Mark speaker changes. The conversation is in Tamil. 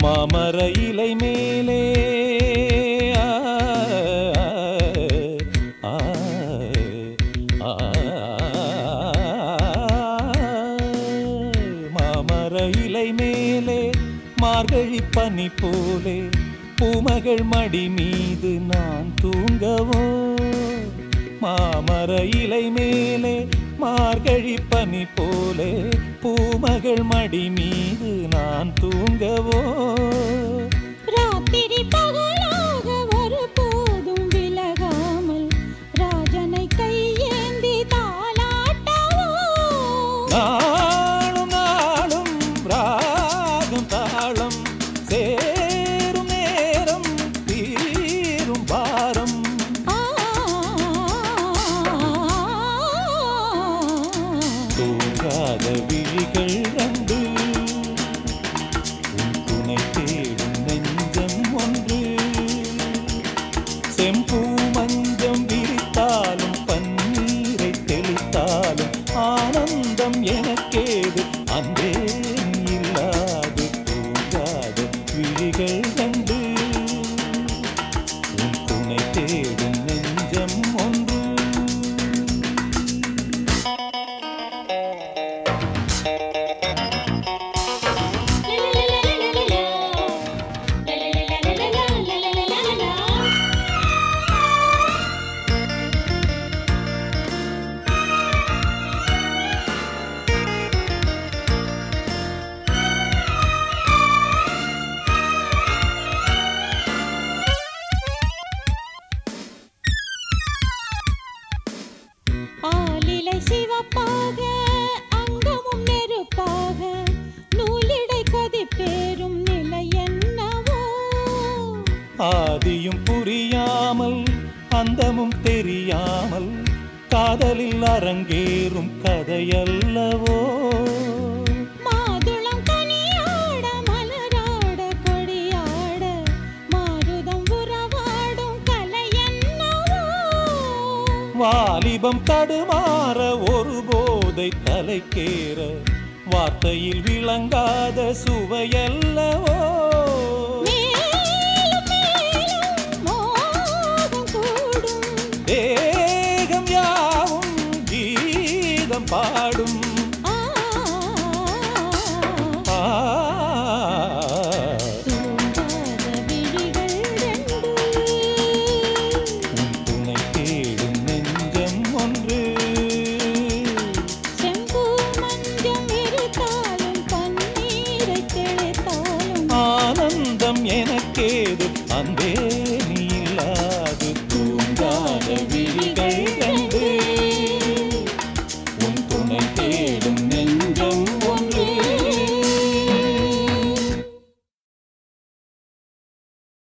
Speaker 1: மாமர இலை மேலே மாமர இலை மேலே மார்கழி பனி போலே பூமகள் மடி மீது நான் தூங்கவோ மாமர இலை மேலே மார்கழி பனி போலே பூமகள் மடி மீது நான் தூங்கவோ
Speaker 2: ராத்திரி பகலாக ஒரு போதும் விலகாமல் ராஜனை கையேந்தி தாலாட்டவோ
Speaker 1: நாளும் நாளும் ராகம் தாளம் சேரும் நேரம் தீரும் பாரம் தூங்காத விழிகள் ரெண்டு உன் துணை தேடும் நெஞ்சம் ஒன்று செம்பூ மஞ்சம் விரித்தாலும் பன்னீரை தெளித்தாலும் ஆனந்தம் எனக்கேது அன்பே இல்லாது தூங்காத விழிகள் ரெண்டு உன் துணை தேடும் நெஞ்சம் ஒன்று
Speaker 2: ஆலிலை சிவப்பாக அங்கமும் நெருப்பாக நூலிடை கொதிப்பேறும் நிலை என்னவோ
Speaker 1: ஆதியும் புரியாமல் அந்தமும் தெரியாமல் காதலில் அரங்கேறும் கதையல்லவோ
Speaker 2: மாதுளம் கனியாட மலராட கொடியாட மாருதம் உறவாடும் கலை என்னவோ
Speaker 1: வாலிபம் தடுமாற ஒரு போதை தலைக்கேற வார்த்தையில் விளங்காத சுவையல்லவோ
Speaker 2: மேலும் மேலும் மோகம் கூடும்
Speaker 1: தேகம் யாவும் கீதம் பாடும் ஆ,
Speaker 2: தூங்காத விழிகள் ரெண்டு
Speaker 1: உன் துணை தேடும் நெஞ்சம் ஒன்று
Speaker 2: செம்பூ மஞ்சம் இருத்தாலும் பன்னீரை தெளித்தாலும்
Speaker 1: ஆனந்தம் எனக்கேது அன்பே